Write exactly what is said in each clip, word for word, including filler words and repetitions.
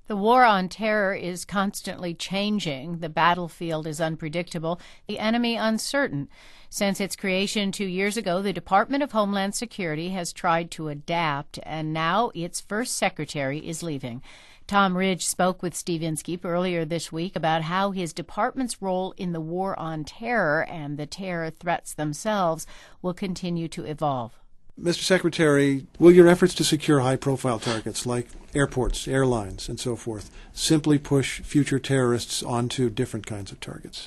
The war on terror is constantly changing. The battlefield is unpredictable, the enemy uncertain. Since its creation two years ago, the Department of Homeland Security has tried to adapt, and now its first secretary is leaving. Tom Ridge spoke with Steve Inskeep earlier this week about how his department's role in the war on terror and the terror threats themselves will continue to evolve. Mister Secretary, will your efforts to secure high-profile targets like airports, airlines, and so forth simply push future terrorists onto different kinds of targets?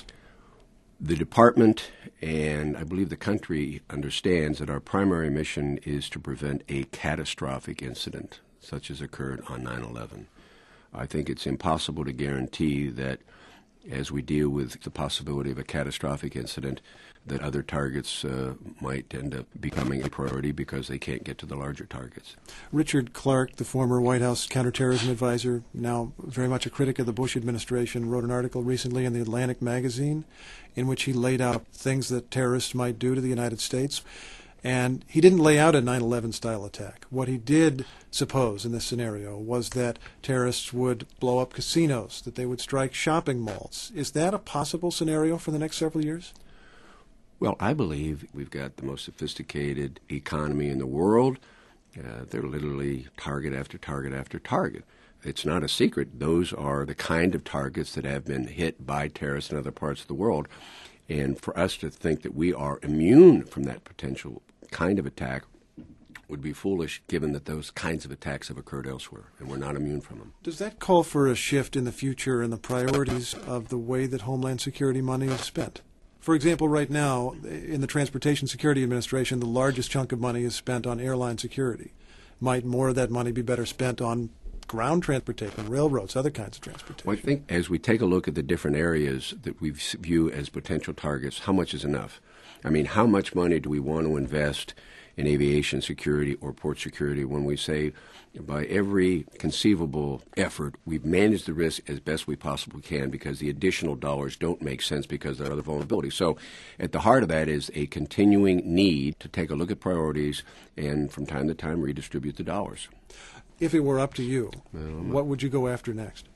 The department and I believe the country understands that our primary mission is to prevent a catastrophic incident such as occurred on nine eleven. I think it's impossible to guarantee that as we deal with the possibility of a catastrophic incident, that other targets uh, might end up becoming a priority because they can't get to the larger targets. Richard Clarke, the former White House counterterrorism advisor, now very much a critic of the Bush administration, wrote an article recently in the Atlantic magazine in which he laid out things that terrorists might do to the United States. And he didn't lay out a nine eleven style attack. What he did suppose in this scenario was that terrorists would blow up casinos, that they would strike shopping malls. Is that a possible scenario for the next several years? Well, I believe we've got the most sophisticated economy in the world. Uh, they're literally target after target after target. It's not a secret. Those are the kind of targets that have been hit by terrorists in other parts of the world. And for us to think that we are immune from that potential kind of attack would be foolish, given that those kinds of attacks have occurred elsewhere, and we're not immune from them. Does that call for a shift in the future in the priorities of the way that Homeland Security money is spent? For example, right now, in the Transportation Security Administration, the largest chunk of money is spent on airline security. Might more of that money be better spent on ground transportation, railroads, other kinds of transportation? Well, I think as we take a look at the different areas that we view as potential targets, how much is enough? I mean, how much money do we want to invest in aviation security or port security when we say by every conceivable effort we've managed the risk as best we possibly can because the additional dollars don't make sense because there are other vulnerabilities. So at the heart of that is a continuing need to take a look at priorities and from time to time redistribute the dollars. If it were up to you, um, what would you go after next?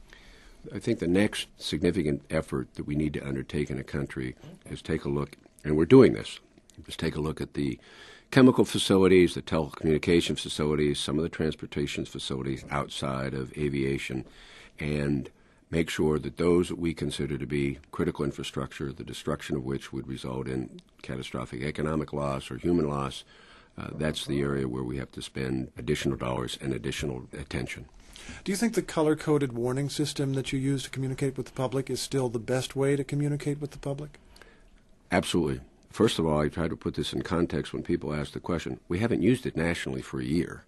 I think the next significant effort that we need to undertake in a country is take a look, and we're doing this, is take a look at the chemical facilities, the telecommunications facilities, some of the transportation facilities outside of aviation, and make sure that those that we consider to be critical infrastructure, the destruction of which would result in catastrophic economic loss or human loss, uh, that's the area where we have to spend additional dollars and additional attention. Do you think the color-coded warning system that you use to communicate with the public is still the best way to communicate with the public? Absolutely. First of all, I try to put this in context when people ask the question. We haven't used it nationally for a year.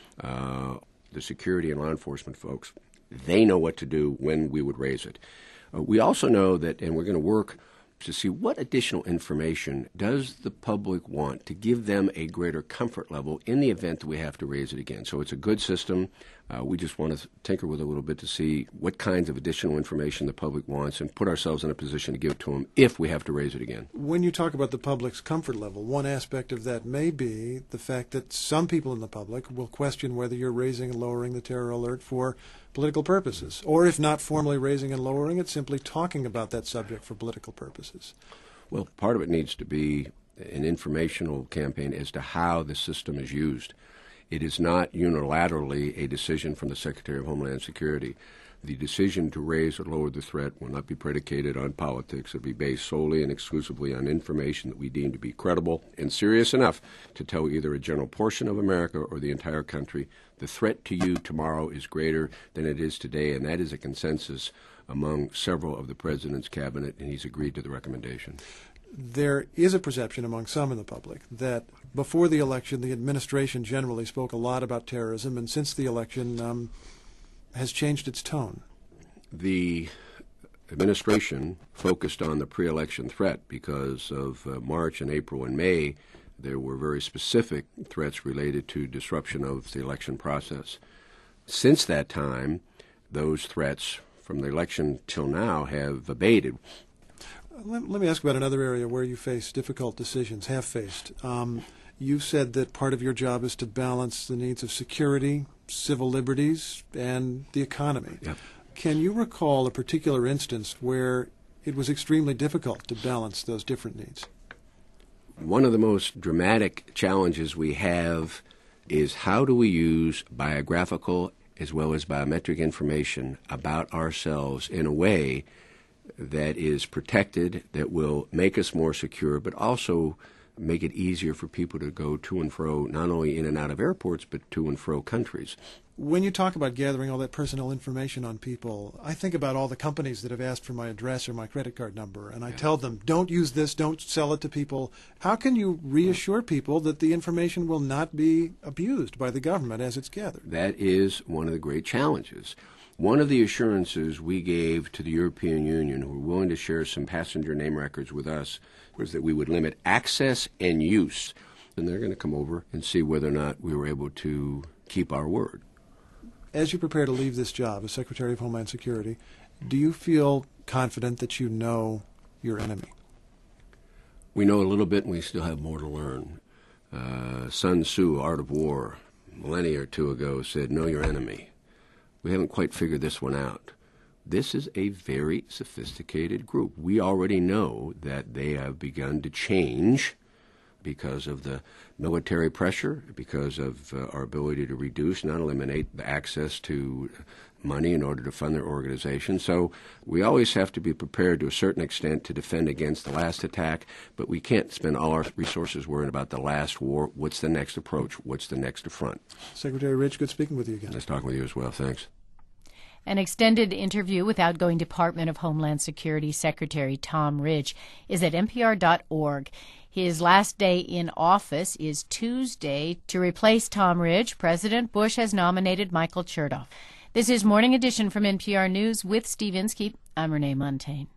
Uh, the security and law enforcement folks, they know what to do when we would raise it. Uh, we also know that, and we're going to work to see what additional information does the public want to give them a greater comfort level in the event that we have to raise it again. So it's a good system. Uh, we just want to tinker with it a little bit to see what kinds of additional information the public wants and put ourselves in a position to give it to them if we have to raise it again. When you talk about the public's comfort level, one aspect of that may be the fact that some people in the public will question whether you're raising and lowering the terror alert for political purposes, or if not formally raising and lowering it, simply talking about that subject for political purposes. Well, part of it needs to be an informational campaign as to how the system is used. It is not unilaterally a decision from the Secretary of Homeland Security. The decision to raise or lower the threat will not be predicated on politics. It will be based solely and exclusively on information that we deem to be credible and serious enough to tell either a general portion of America or the entire country the threat to you tomorrow is greater than it is today, and that is a consensus among several of the President's cabinet, and he's agreed to the recommendation. There is a perception among some in the public that before the election, the administration generally spoke a lot about terrorism, and since the election um, has changed its tone. The administration focused on the pre-election threat because of uh, March and April and May. There were very specific threats related to disruption of the election process. Since that time, those threats from the election till now have abated. Let, let me ask about another area where you face difficult decisions, have faced. Um, you said that part of your job is to balance the needs of security civil liberties and the economy. Yep. Can you recall a particular instance where it was extremely difficult to balance those different needs? One of the most dramatic challenges we have is how do we use biographical as well as biometric information about ourselves in a way that is protected, that will make us more secure, but also make it easier for people to go to and fro, not only in and out of airports, but to and fro countries. When you talk about gathering all that personal information on people, I think about all the companies that have asked for my address or my credit card number, and I yeah. tell them, don't use this, don't sell it to people. How can you reassure people that the information will not be abused by the government as it's gathered? That is one of the great challenges. One of the assurances we gave to the European Union, who were willing to share some passenger name records with us, was that we would limit access and use. And they're going to come over and see whether or not we were able to keep our word. As you prepare to leave this job as Secretary of Homeland Security, do you feel confident that you know your enemy? We know a little bit, and we still have more to learn. Uh, Sun Tzu, Art of War, a millennia or two ago, said, know your enemy. We haven't quite figured this one out. This is a very sophisticated group. We already know that they have begun to change because of the military pressure, because of uh, our ability to reduce, not eliminate, the access to money in order to fund their organization. So we always have to be prepared to a certain extent to defend against the last attack, but we can't spend all our resources worrying about the last war. What's the next approach? What's the next affront? Secretary Ridge, good speaking with you again. Nice talking with you as well. Thanks. An extended interview with outgoing Department of Homeland Security Secretary Tom Ridge is at N P R dot org. His last day in office is Tuesday. To replace Tom Ridge, President Bush has nominated Michael Chertoff. This is Morning Edition from N P R News with Steve Inskeep. I'm Renee Montaigne.